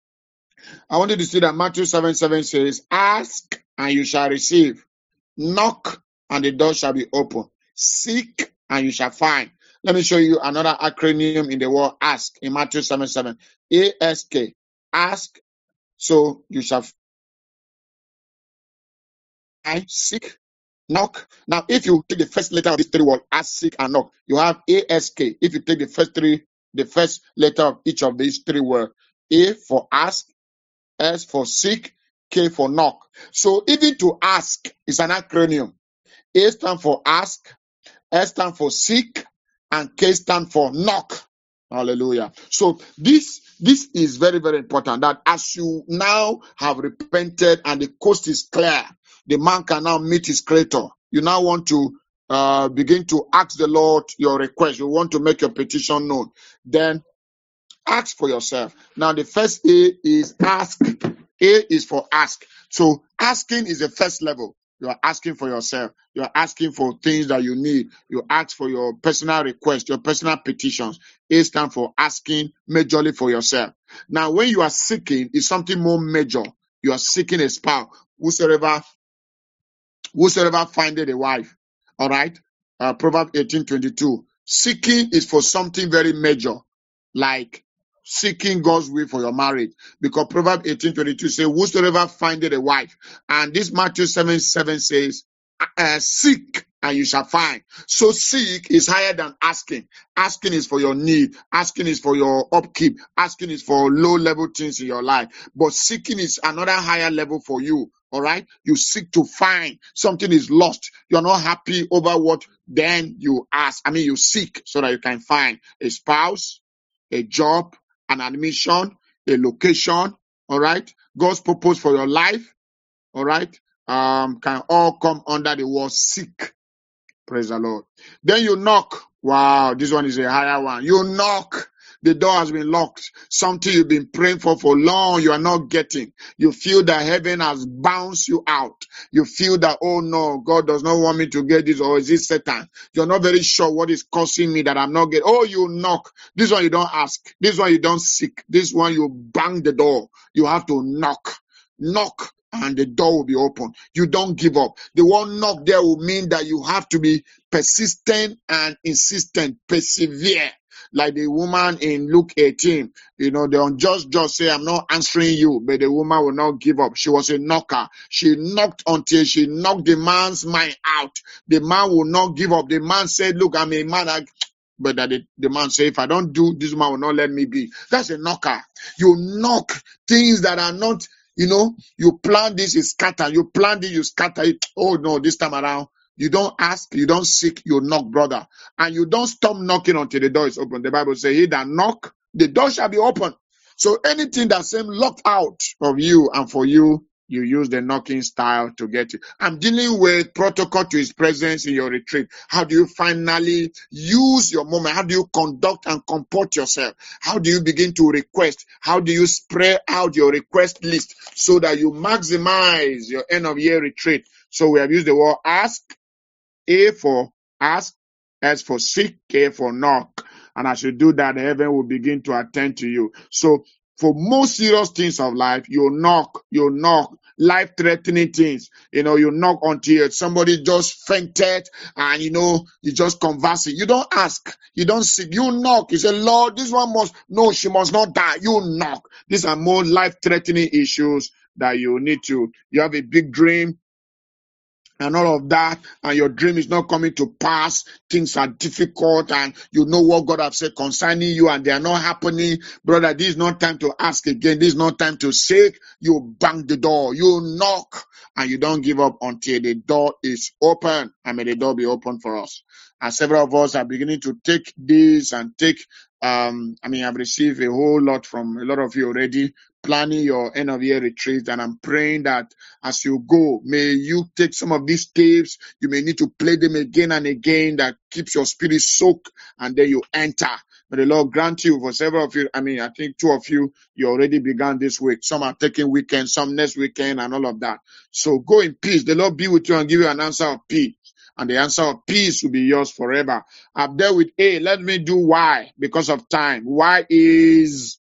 I want you to see that Matthew 7:7 says, ask and you shall receive. Knock and the door shall be open. Seek and you shall find. Let me show you another acronym in the word ask in Matthew 7:7. ASK. Ask, so you shall find. Seek, knock. Now, if you take the first letter of these 3 words, ask, seek, and knock, you have ASK. If you take the first letter of each of these 3 words, A for ask, S for seek, K for knock. So even to ask is an acronym. A stands for ask, S stand for seek, and K stand for knock. Hallelujah. So this is very, very important, that as you now have repented and the coast is clear, the man can now meet his creator. You now want to begin to ask the Lord your request. You want to make your petition known. Then ask for yourself. Now the first A is ask. A is for ask. So asking is the first level. You are asking for yourself. You are asking for things that you need. You ask for your personal request, your personal petitions. A stands for asking majorly for yourself. Now, when you are seeking, it's something more major. You are seeking a spouse. Whosoever findeth a wife. All right. Proverbs 18:22. Seeking is for something very major, like seeking God's will for your marriage. Because Proverbs 18:22 says, whosoever findeth a wife. And this Matthew 7:7 says, seek and you shall find. So seek is higher than asking. Asking is for your need. Asking is for your upkeep. Asking is for low level things in your life. But seeking is another higher level for you. All right. You seek to find something is lost. You're not happy over what, then you ask. You seek so that you can find a spouse, a job, an admission, a location. All right. God's purpose for your life. All right. Can all come under the word seek. Praise the Lord. Then you knock. Wow, this one is a higher one. You knock. The door has been locked. Something you've been praying for long, you are not getting. You feel that heaven has bounced you out. You feel that, oh no, God does not want me to get this, or is it Satan? You're not very sure what is causing me that I'm not getting. Oh, you knock. This one you don't ask. This one you don't seek. This one you bang the door. You have to knock. Knock. And the door will be open. You don't give up. The one knock there will mean that you have to be persistent and insistent, persevere. Like the woman in Luke 18, they don't just say, I'm not answering you, but the woman will not give up. She was a knocker. She knocked until she knocked the man's mind out. The man will not give up. The man said, look, I'm a man. But that the man said, if I don't do, this man will not let me be. That's a knocker. You knock things that are not, you plan this, you scatter. You plan this, you scatter it. Oh no, this time around, you don't ask, you don't seek, you knock, brother. And you don't stop knocking until the door is open. The Bible says, he that knock, the door shall be open. So anything that seems locked out of you and for you, you use the knocking style to get it. I'm dealing with protocol to his presence in your retreat. How do you finally use your moment? How do you conduct and comport yourself? How do you begin to request? How do you spread out your request list so that you maximize your end of year retreat? So we have used the word ask, A for ask, S for seek, K for knock. And as you do that, heaven will begin to attend to you. So for most serious things of life, you knock, life-threatening things. You knock until somebody just fainted and, you just conversing. You don't ask. You don't seek. You knock. You say, Lord, this one she must not die. You knock. These are more life-threatening issues that you need to. You have a big dream and all of that, and your dream is not coming to pass. Things are difficult, and you know what God has said concerning you, and they are not happening. Brother, this is not time to ask again. This is not time to seek. You bang the door, you knock, and you don't give up until the door is open. And may the door be open for us. And several of us are beginning to take this and take, I've received a whole lot from a lot of you already, planning your end of year retreat, and I'm praying that as you go, may you take some of these tapes. You may need to play them again and again. That keeps your spirit soaked, and then you enter. May the Lord grant you, for several of you, I think 2 of you already began this week. Some are taking weekend, some next weekend, and all of that. So go in peace. The Lord be with you and give you an answer of peace. And the answer of peace will be yours forever. I've dealt with A. Let me do Y because of time. Y is,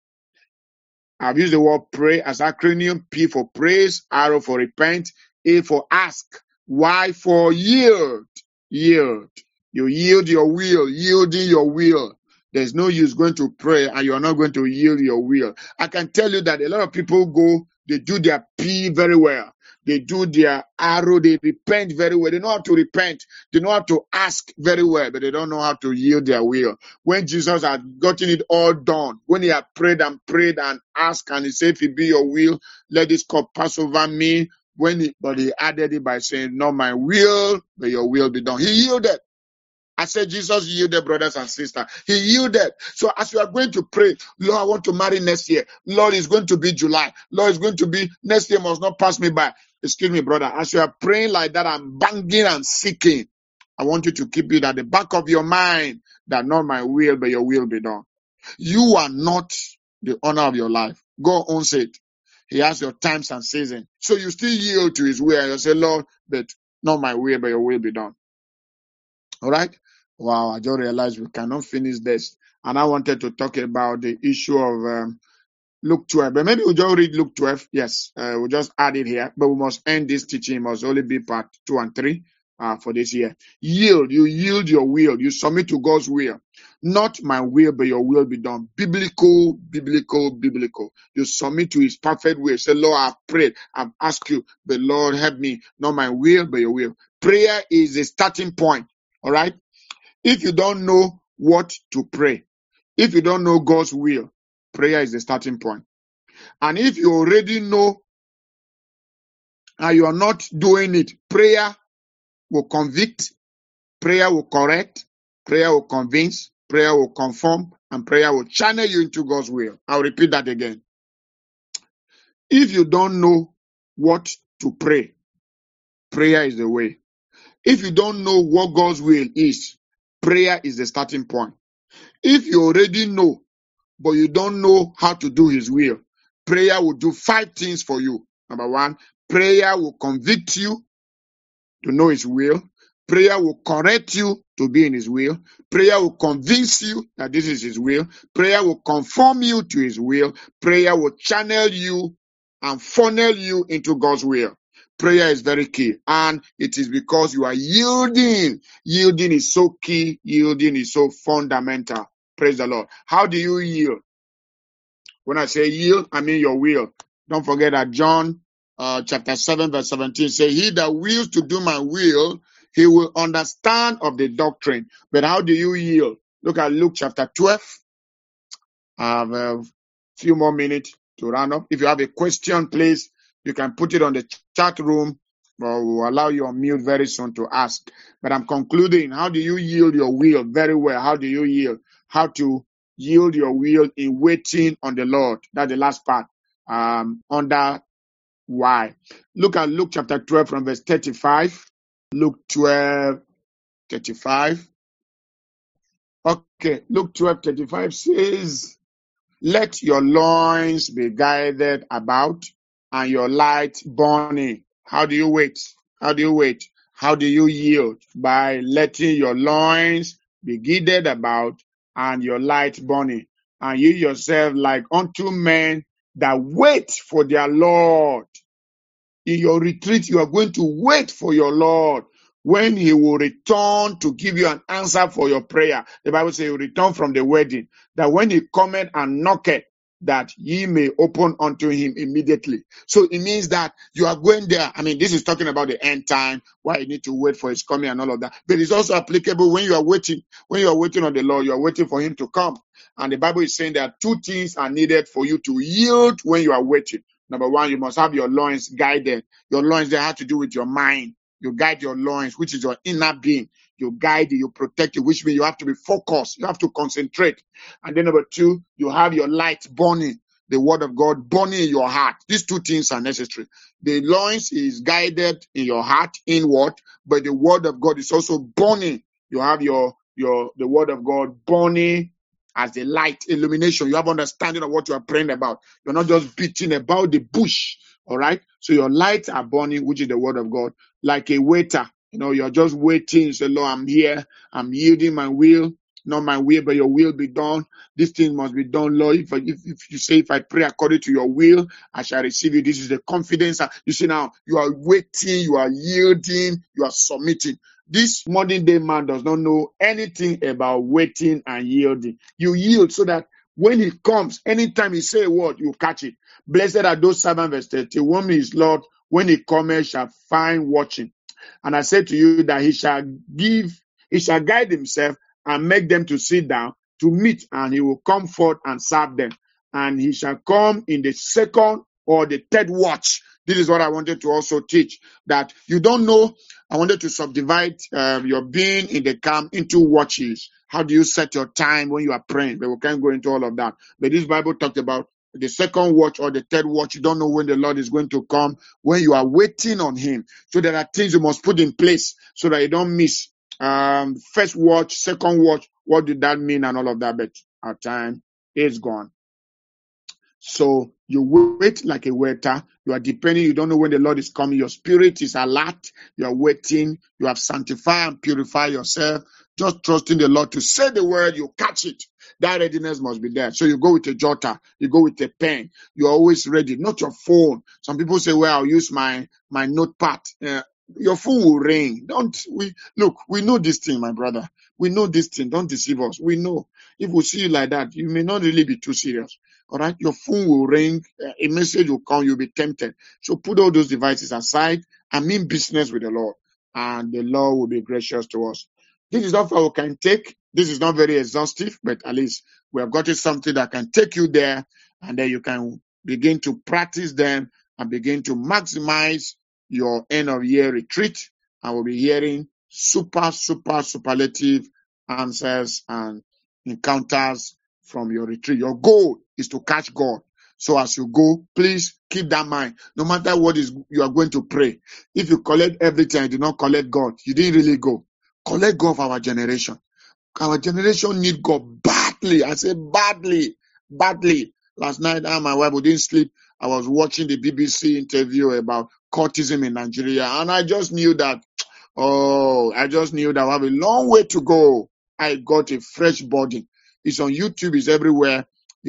I've used the word pray as acronym. P for praise, R for repent, A for ask, Y for yield. Yield. You yield your will, yielding your will. There's no use going to pray and you're not going to yield your will. I can tell you that a lot of people they do their P very well. They do their arrow, they repent very well. They know how to repent. They know how to ask very well, but they don't know how to yield their will. When Jesus had gotten it all done, when he had prayed and asked, and he said, if it be your will, let this cup pass over me. But he added it by saying, not my will, but your will be done. He yielded. I said Jesus yielded, brothers and sisters. He yielded. So as you are going to pray, Lord, I want to marry next year. Lord, it's going to be July. Lord, it's going to be next year must not pass me by. Excuse me, brother. As you are praying like that and banging and seeking, I want you to keep it at the back of your mind that not my will, but your will be done. You are not the owner of your life. God owns it. He has your times and seasons. So you still yield to his will and you say, Lord, but not my will, but your will be done. All right? Wow, I just realized we cannot finish this. And I wanted to talk about the issue of Luke 12. But maybe we'll just read Luke 12. Yes, we'll just add it here. But we must end this teaching. It must only be part 2 and 3 for this year. Yield. You yield your will. You submit to God's will. Not my will, but your will be done. Biblical, biblical, biblical. You submit to his perfect will. Say, Lord, I've prayed. I've asked you, but Lord, help me. Not my will, but your will. Prayer is the starting point. All right? If you don't know what to pray, if you don't know God's will, prayer is the starting point. And if you already know and you are not doing it, prayer will convict, prayer will correct, prayer will convince, prayer will conform, and prayer will channel you into God's will. I'll repeat that again. If you don't know what to pray, prayer is the way. If you don't know what God's will is, prayer is the starting point. If you already know, but you don't know how to do his will, prayer will do 5 things for you. Number 1, prayer will convict you to know his will. Prayer will correct you to be in his will. Prayer will convince you that this is his will. Prayer will conform you to his will. Prayer will channel you and funnel you into God's will. Prayer is very key, and it is because you are yielding. Yielding is so key. Yielding is so fundamental. Praise the Lord. How do you yield? When I say yield, I mean your will. Don't forget that John chapter 7 verse 17 says, he that wills to do my will, he will understand of the doctrine. But how do you yield? Look at Luke chapter 12. I have a few more minutes to round up. If you have a question, please, you can put it on the chat room, or we'll allow you on mute very soon to ask. But I'm concluding. How do you yield your will? Very well. How do you yield? How to yield your will in waiting on the Lord. That's the last part. Under why. Look at Luke chapter 12 from verse 35. Luke 12, 35. Okay, Luke 12, 35 says, let your loins be guided about and your light burning. How do you wait? How do you wait? How do you yield? By letting your loins be guided about and your light burning. And you yourself like unto men that wait for their Lord. In your retreat, you are going to wait for your Lord when he will return to give you an answer for your prayer. The Bible says he will return from the wedding, that when he cometh and knocketh, that ye may open unto him immediately. So it means that you are going there. I mean, this is talking about the end time, why you need to wait for his coming and all of that. But it's also applicable when you are waiting. When you are waiting on the Lord, you are waiting for him to come. And the Bible is saying that 2 things are needed for you to yield when you are waiting. Number 1, you must have your loins guided. Your loins, they have to do with your mind. You guide your loins, which is your inner being. You guide it, you protect it, which means you have to be focused. You have to concentrate. And then number 2, you have your light burning, the word of God burning in your heart. These 2 things are necessary. The loins is guided in your heart, inward, but the word of God is also burning. You have the word of God burning as the light, illumination. You have understanding of what you are praying about. You're not just beating about the bush. All right. So your lights are burning, which is the word of God, like a waiter. You're just waiting. You say, Lord, I'm here. I'm yielding my will. Not my will, but your will be done. This thing must be done, Lord. If you say, if I pray according to your will, I shall receive it. This is the confidence. You see now, you are waiting, you are yielding, you are submitting. This modern day man does not know anything about waiting and yielding. You yield so that when he comes, anytime he say a word, you catch it. Blessed are those servants, verse 30. Whom his Lord, when he cometh, shall find watching. And I say to you that he shall guide himself and make them to sit down to meat, and he will come forth and serve them. And he shall come in the second or the third watch This is what I wanted to also teach, that you don't know. I wanted to subdivide your being in the camp into watches. How do you set your time when you are praying? But we can't go into all of that. But this Bible talked about the second watch or the third watch. You don't know when the Lord is going to come, when you are waiting on him. So there are things you must put in place so that you don't miss. First watch, second watch, what did that mean and all of that? But our time is gone. So you wait like a waiter. You are depending. You don't know when the Lord is coming. Your spirit is alert. You are waiting. You have sanctified and purified yourself. Just trusting the Lord to say the word. You catch it. That readiness must be there. So you go with a jotter. You go with a pen. You are always ready. Not your phone. Some people say, "Well, I'll use my notepad." Your phone will ring. We know this thing, my brother. We know this thing. Don't deceive us. We know. If we see you like that, you may not really be too serious. All right, your phone will ring, a message will come, you'll be tempted. So put all those devices aside and mean business with the Lord, and the Lord will be gracious to us. This is how far we can take. This is not very exhaustive, but at least we have gotten something that can take you there, and then you can begin to practice them and begin to maximize your end of year retreat. And we'll be hearing superlative answers and encounters from your retreat. Your goal is to catch God. So as you go, please keep that in mind. No matter what you are going to pray. If you collect everything and do not collect God, you didn't really go. Collect God for our generation. Our generation need God badly. I say badly. Last night, my wife didn't sleep. I was watching the BBC interview about cultism in Nigeria, and I just knew that we have a long way to go. I got a fresh body. It's on YouTube, it's everywhere.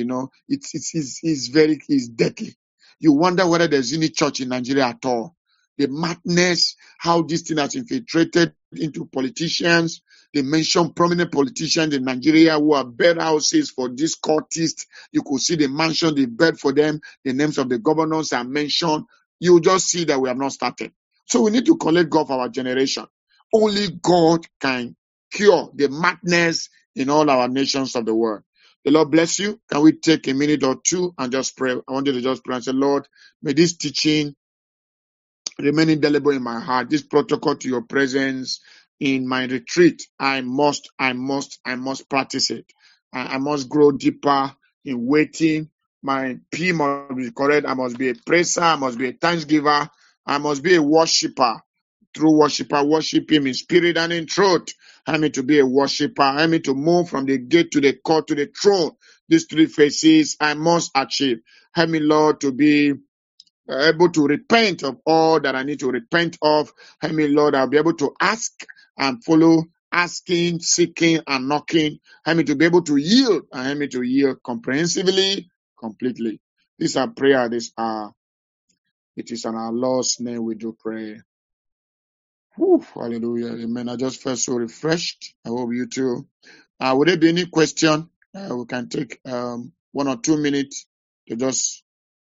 It's deadly. You wonder whether there's any church in Nigeria at all. The madness, how this thing has infiltrated into politicians. They mention prominent politicians in Nigeria who have built houses for these cultists. You could see the mansion they built for them. The names of the governors are mentioned. You just see that we have not started. So we need to collect God for our generation. Only God can cure the madness in all our nations of the world. The Lord bless you. Can we take a minute or two and just pray? I want you to just pray and say, Lord, may this teaching remain indelible in my heart. This protocol to your presence in my retreat, I must practice it. I must grow deeper in waiting. My P must be correct. I must be a praiser. I must be a thanksgiver. I must be a worshiper. True worshiper, worship him in spirit and in truth. Help me to be a worshiper. Help me to move from the gate to the court to the throne. These three phases I must achieve. Help me, Lord, to be able to repent of all that I need to repent of. Help me, Lord, I'll be able to ask and follow, asking, seeking, and knocking. Help me to be able to yield, and help me to yield comprehensively, completely. This is our prayer this hour. It is in our Lord's name we do pray. Whew, hallelujah. Amen. I just felt so refreshed. I hope you too. Would there be any question? We can take 1 or 2 minutes to just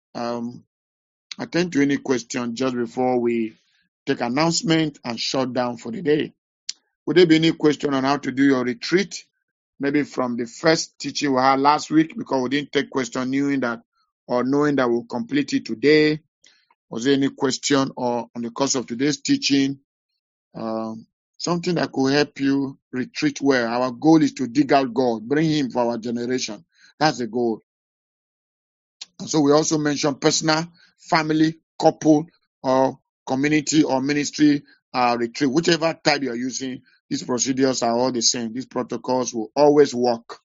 attend to any question just before we take announcement and shut down for the day. Would there be any question on how to do your retreat? Maybe from the first teaching we had last week, because we didn't take question knowing that we'll complete it today. Was there any question or on the course of today's teaching? Something that could help you retreat well. Our goal is to dig out God, bring him for our generation. That's the goal. And so we also mentioned personal, family, couple, or community or ministry retreat. Whichever type you're using, these procedures are all the same. These protocols will always work